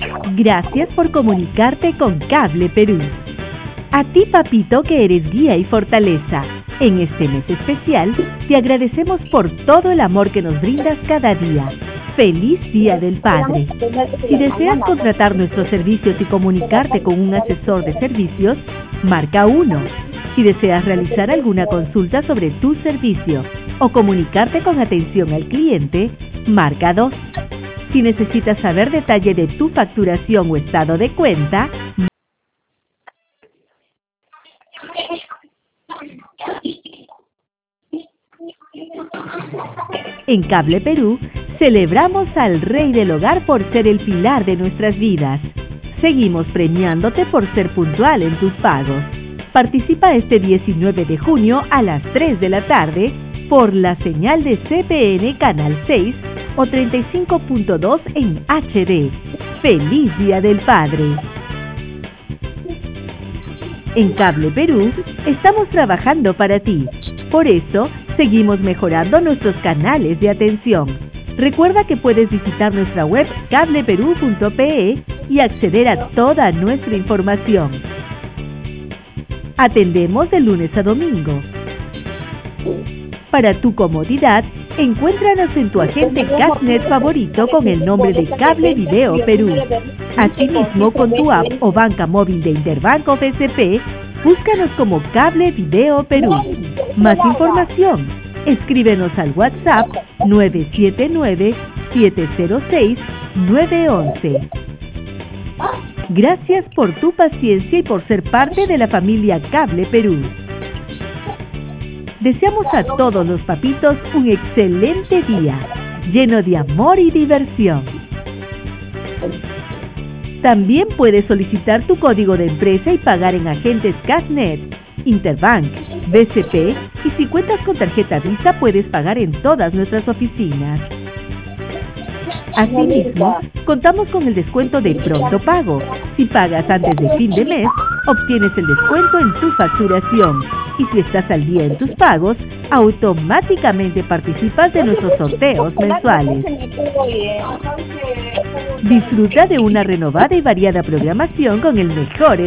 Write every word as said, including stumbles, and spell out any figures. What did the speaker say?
Gracias por comunicarte con Cable Perú. A ti, papito, que eres guía y fortaleza. En este mes especial, te agradecemos por todo el amor que nos brindas cada día. ¡Feliz Día del Padre! Si deseas contratar nuestros servicios y comunicarte con un asesor de servicios, marca uno. Si deseas realizar alguna consulta sobre tu servicio o comunicarte con atención al cliente, marca dos. Si necesitas saber detalle de tu facturación o estado de cuenta, en Cable Perú, celebramos al Rey del Hogar por ser el pilar de nuestras vidas. Seguimos premiándote por ser puntual en tus pagos. Participa este diecinueve de junio a las tres de la tarde por la señal de C P N Canal seis o treinta y cinco punto dos en H D. ¡Feliz Día del Padre! En Cable Perú, estamos trabajando para ti. Por eso, seguimos mejorando nuestros canales de atención. Recuerda que puedes visitar nuestra web cable perú punto pe y acceder a toda nuestra información. Atendemos de lunes a domingo. Para tu comodidad, encuéntranos en tu agente Cashnet favorito con el nombre de Cable Video Perú. Asimismo, con tu app o banca móvil de Interbanco B C P, búscanos como Cable Video Perú. Más información, escríbenos al WhatsApp nueve siete nueve, siete cero seis, nueve uno uno. Gracias por tu paciencia y por ser parte de la familia Cable Perú. Deseamos a todos los papitos un excelente día, lleno de amor y diversión. También puedes solicitar tu código de empresa y pagar en agentes Cashnet, Interbank, B C P y si cuentas con tarjeta Visa puedes pagar en todas nuestras oficinas. Asimismo, contamos con el descuento de Pronto Pago. Si pagas antes de fin de mes, obtienes el descuento en tu facturación. Y si estás al día en tus pagos, automáticamente participas de nuestros sorteos mensuales. Disfruta de una renovada y variada programación con el mejor